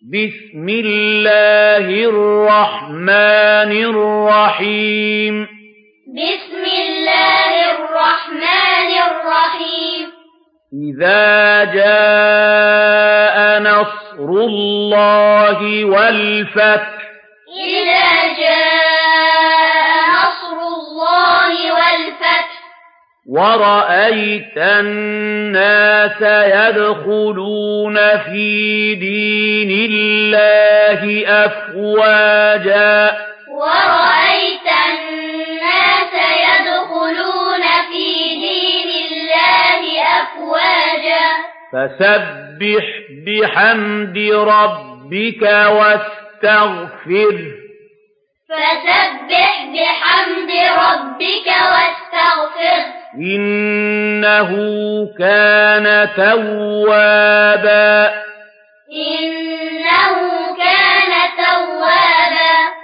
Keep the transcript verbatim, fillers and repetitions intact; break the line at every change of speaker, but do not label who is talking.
بسم الله الرحمن الرحيم
بسم الله الرحمن الرحيم
إذا جاء نصر الله والفتح
إذا جاء نصر الله والفتح
ورأيت الناس يدخلون في دين الله أفواجا
ورأيت الناس يدخلون في دين الله أفواجا
فسبح بحمد ربك واستغفره
فسبح بحمد ربك واستغفره
إنه كان توابا